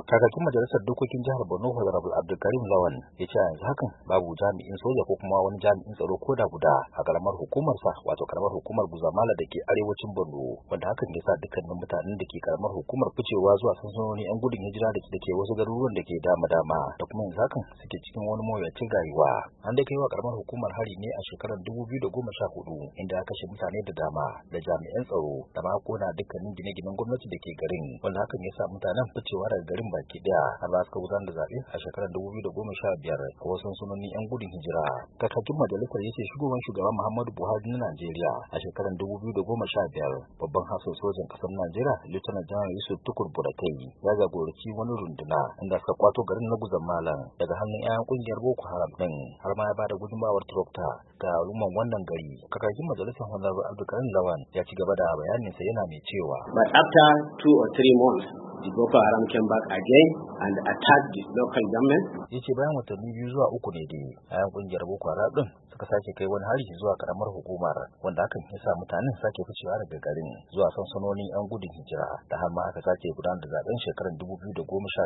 Kakakin majalisar dokokin jihar Borno Honorable Abdulkarim Lawan ya ce yanzu hakan babu jami'in soja ko kuma wani jami'in tsaro ko da guda a karamar hukumarsa wato karamar hukumar Guzamala da ke arewacin Borno, wanda hakan ya sa dukkanin mutanen da ke karamar hukumar ficewa zuwa sansanoni 'yan gudun hijira da ke wasu garuruwan da ke dama-dama da kuma yanzu hakan suke cikin wani mawuyacin rayuwa. An dai kai wa karamar hukumar hari ne a shekarar 2014 inda aka kashe mutane da dama da jami'an tsaro da ma kona dukkanin gine-ginen gwamnati da ke garin, wanda hakan ya sa mutanen ficewa daga garin baki daya har ba suka gudanar da zaɓe a shekarar 2015 a wasu sansanoni 'yan gudun hijira. Kakakin majalisar ya ce shugaban Muhammadu Buhari na Najeriya a shekarar 2015 babban hafsan sojan ƙasar Najeriya Lieutenant General Yusuf Tukur Buratai ya jagoranci wani runduna inda suka kwato garin na Guzamala daga hannun 'ya'yan ƙungiyar Boko Haram din, har ma ya bada gudunmawar tractor ga al'umman wannan gari. Kakakin majalisar Honorable Abdulkarim Lawan ya ci gaba da bayaninsa yana mai cewa but after 2 or 3 months the Boko Haram came back again and attacked the local government. Yace bayan watanni 2 zuwa 3 ne dai ayan kungiyar Boko Haram din suka sake kai wani hari zuwa karamar hukumar, wanda hakan ya sa mutanen sake ficewa daga garin zuwa sansanonin 'yan gudun hijira da har ma aka sake gudanar da zaben shekarar 2019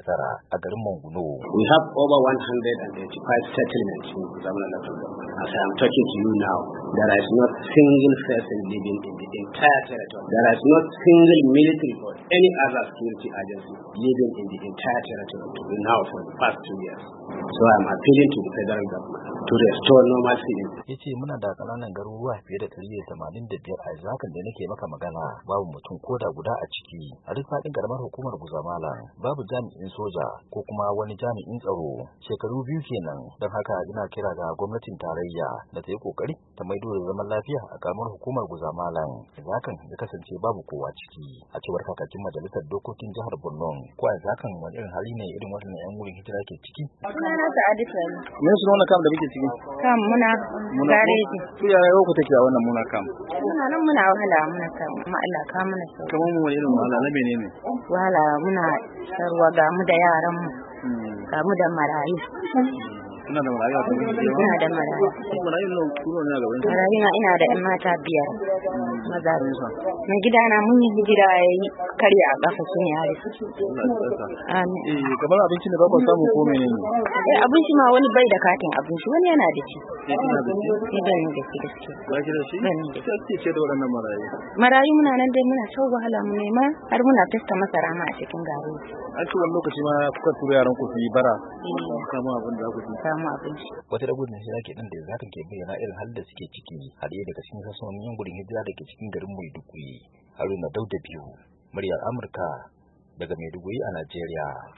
a garin Manguno. We have over 185 settlements in Guzamala local government. As I am talking to you now, there is not single person living in the entire territory. There is not single military or any other security agency living in the entire territory now for the past 2 years. So I am appealing to the federal government to restore normalcy. Yace muna da kananan garuruwa fiye da 185 a zakan da nake maka magana, babu mutum ko da guda a ciki. A duk faɗin karamar hukumar Guzamala babu jami'in soja ko kuma wani jami'in tsaro shekaru 2 kenan. Don haka ina kira ga gwamnatin tarayya da ta yi kokari ta maido da zaman lafiya a karamar hukumar Guzamala. Zakan ya kasance babu kowa ciki. A cewar kakakin majalisar dokokin jihar Borno, ko a zakan wani irin hali ne irin wannan 'yan wurin hijira ke ciki? Sunana Sa'adu Sani. Me suna wannan kam da muke ciki? Kam muna gareji. Su yaya yau ku take a wannan muna kam? Muna nan muna wahala muna kam, amma Allah ka mana sauki. Kamar mu wani irin wahala na menene? Wahala muna sarwa ga mu da yaran mu. Ga mu da marayu. Ina da marayu a cikin gida. Ina da marayu. Marayu nan kuma ne a gaban. Marayu na ina da 'yan mata 5 maza. Na gida na mun yi hijira yayi karya a kafa sun yare. Amin. Kamar abincin da ba ku samu ko menene? Abinci ma wani bai da katin abinci, wani yana da shi. Ina da shi. Idan da shi gaske. Ba ki da shi? Sai ake ce da waɗannan marayu. Marayu muna nan dai muna shan wahala mu nema har muna tasta masara ma a cikin gari. An ce wani lokaci ma kuka tura yaran ku su yi bara. Samu abin da za ku ci. Samu abinci. Wata da gudun hijira ke nan da za ke bayyana irin halin da suke ciki a ɗaya daga cikin sansanonin 'yan gudun hijira da ke cikin garin Maiduguri. Haruna Dauda Biyu, muryar Amurka daga Maiduguri a Najeriya.